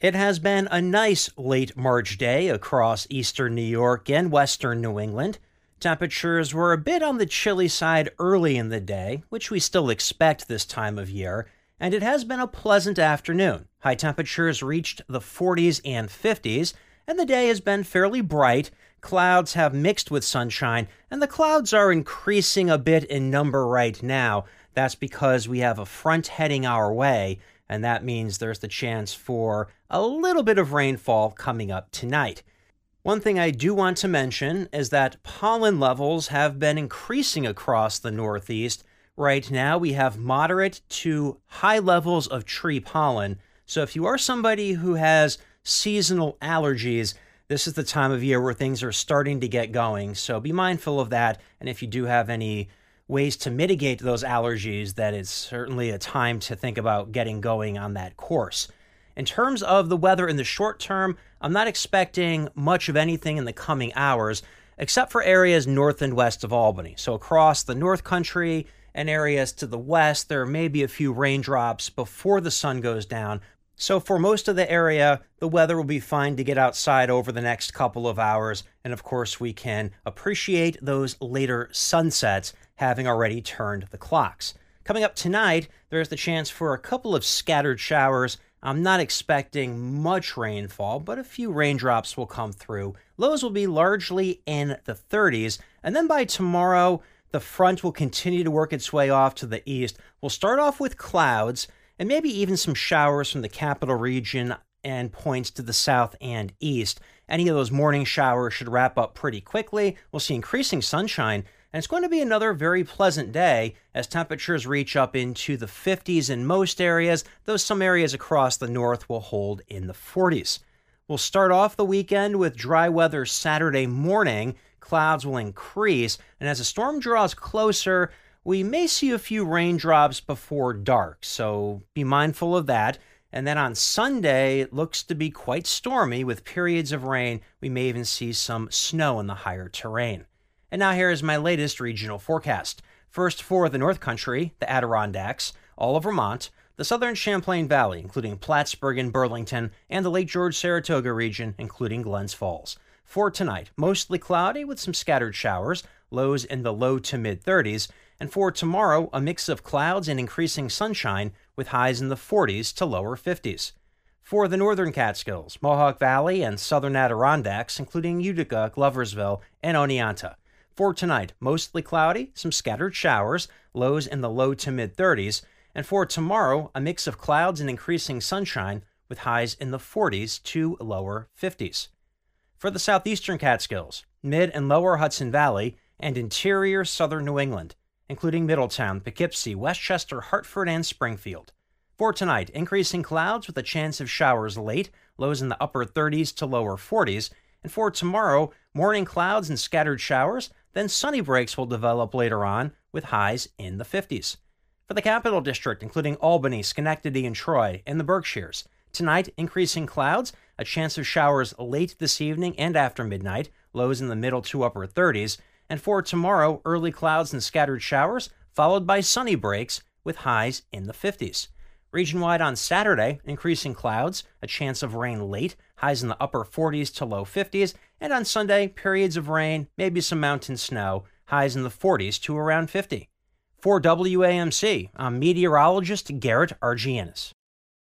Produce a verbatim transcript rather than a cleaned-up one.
It has been a nice late March day across eastern New York and western New England. Temperatures were a bit on the chilly side early in the day, which we still expect this time of year, and it has been a pleasant afternoon. High temperatures reached the forties and fifties, and the day has been fairly bright. Clouds have mixed with sunshine, and the clouds are increasing a bit in number right now. That's because we have a front heading our way, and that means there's the chance for a little bit of rainfall coming up tonight. One thing I do want to mention is that pollen levels have been increasing across the Northeast. Right now, we have moderate to high levels of tree pollen. So if you are somebody who has seasonal allergies, this is the time of year where things are starting to get going. So be mindful of that. And if you do have any ways to mitigate those allergies, that it's certainly a time to think about getting going on that course. In terms of the weather in the short term, I'm not expecting much of anything in the coming hours, except for areas north and west of Albany. So across the North Country and areas to the west, there may be a few raindrops before the sun goes down. So for most of the area, the weather will be fine to get outside over the next couple of hours. And of course, we can appreciate those later sunsets, having already turned the clocks. Coming up tonight, there's the chance for a couple of scattered showers. I'm not expecting much rainfall, but a few raindrops will come through. Lows will be largely in the thirties, and then by tomorrow, the front will continue to work its way off to the east. We'll start off with clouds, and maybe even some showers from the capital region and points to the south and east. Any of those morning showers should wrap up pretty quickly. We'll see increasing sunshine, and it's going to be another very pleasant day as temperatures reach up into the fifties in most areas, though some areas across the north will hold in the forties. We'll start off the weekend with dry weather Saturday morning. Clouds will increase, and as the storm draws closer, we may see a few raindrops before dark, so be mindful of that. And then on Sunday, it looks to be quite stormy with periods of rain. We may even see some snow in the higher terrain. And now here is my latest regional forecast. First for the North Country, the Adirondacks, all of Vermont, the southern Champlain Valley, including Plattsburgh and Burlington, and the Lake George-Saratoga region, including Glens Falls. For tonight, mostly cloudy with some scattered showers, lows in the low to mid-thirties, and for tomorrow, a mix of clouds and increasing sunshine with highs in the forties to lower fifties. For the northern Catskills, Mohawk Valley, and southern Adirondacks, including Utica, Gloversville, and Oneonta. For tonight, mostly cloudy, some scattered showers, lows in the low to mid-thirties, and for tomorrow, a mix of clouds and increasing sunshine with highs in the forties to lower fifties. For the southeastern Catskills, mid and lower Hudson Valley, and interior southern New England, including Middletown, Poughkeepsie, Westchester, Hartford, and Springfield. For tonight, increasing clouds with a chance of showers late, lows in the upper thirties to lower forties, and for tomorrow, morning clouds and scattered showers, then sunny breaks will develop later on with highs in the fifties. For the Capital District, including Albany, Schenectady, and Troy, and the Berkshires, tonight, increasing clouds, a chance of showers late this evening and after midnight, lows in the middle to upper thirties, and for tomorrow, early clouds and scattered showers, followed by sunny breaks with highs in the fifties. Region-wide on Saturday, increasing clouds, a chance of rain late, highs in the upper forties to low fifties, and on Sunday, periods of rain, maybe some mountain snow, highs in the forties to around fifty. For W A M C, I'm meteorologist Garrett Argianis.